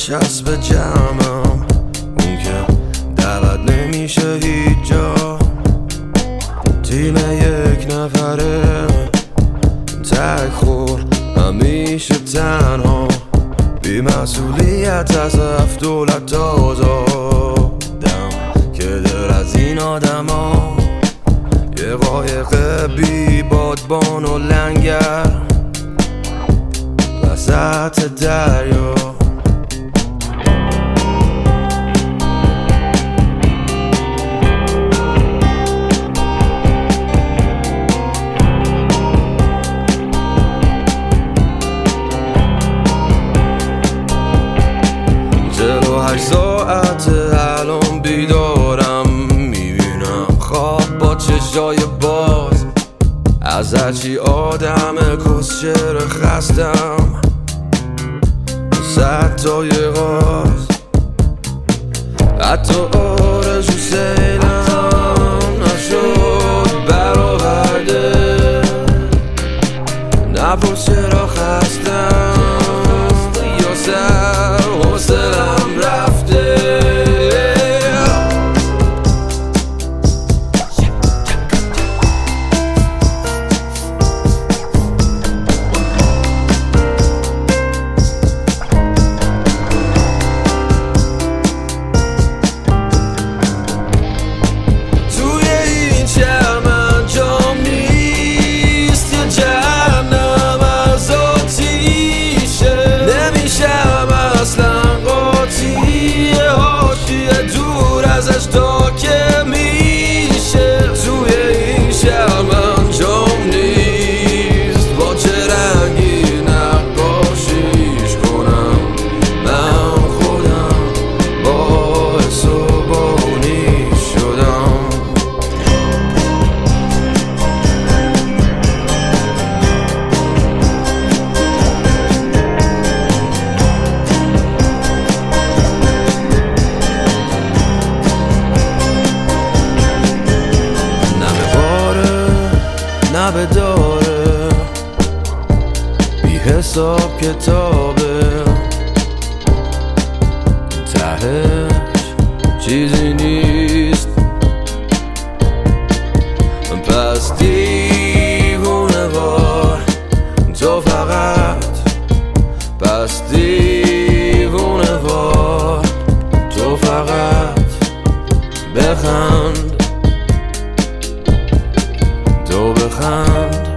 چسب جمعم، اون که دعوت نمیشه هیچ جا. تیم یک نفره تک خور، همیشه تنها، بی مسئولیت از 7 دولت آزادم که در از این آدم ها یه قایق بی بادبان و لنگر وسط دریا. ساعت الان بیدارم، میبینم خواب با چشای باز از هرچی آدم کسچر خستم. 100 تا یه غاز حتی آرزو سیلم نشد برآورده. نپرس چرا خستم یا سر حوصله‌ام رفته. توی این شهر من جام نیست، یه جهنم از آتیشه. نمیشم اصلا قاطی، حاشیه دور ازش تا که میشه. توی این شهر من جام نیست، با چه رنگی نقاشیش کنم. من خودم باعث و بانی شدم. نبه داره بی حساب کتابه، تهش چیزی نیست. پس دیوونه وار تو فقط، پس دیوونه وار تو فقط بخند، تو بخند.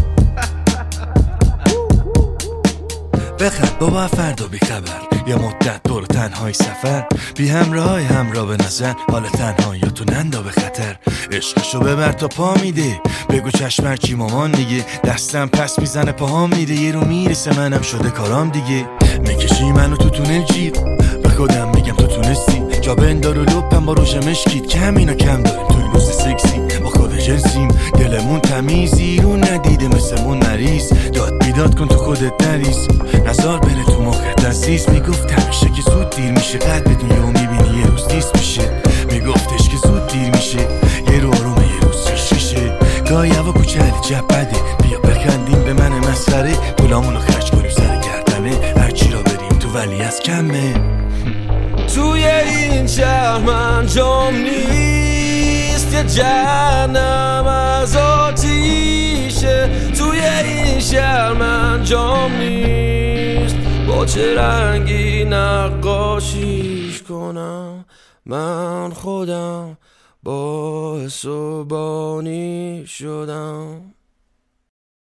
بخند بابا فردا بی خبر، یه مدت دور تنهای سفر، بی همراه همراه به نظر، حال تنهایی تو نندا به خطر. عشقشو ببر تا پا میده، بگو چشمر چی مامان دیگه. دستم پس میزنه پاهام میره، یه رو میرسه منم شده کارام دیگه. میکشی منو تو تونل جیر، به خودم میگم تو تونستی. جا بندار و لپم با روش مشکید که همینا کم داریم تو این روز سکسی. با خود جنسیم دلمون تمیزی، رو ندیده مثلمون مریض. داد بیداد کن تو خودت نریز، نزار بره تو مخت عزیز. میگفت همیشه که زود دیر میشه، قد بدون یهو میبینی یه روز نیست میشه. میگفتش که زود دیر میشه، یه رو آرومه یه روز ریش میشه. گاهی هوا کوچه جب بده، بیا بخندیم به من مسخره. پولامونو خرج کنیم سر گردنه، هرچی را بریم تو ولی از کمه. توی این شهر من جام نیست، یه جهنم از آتیشه. توی این شهر من جام نیست، با چه رنگی نقاشیش کنم. من خودم باعث و بانی شدم.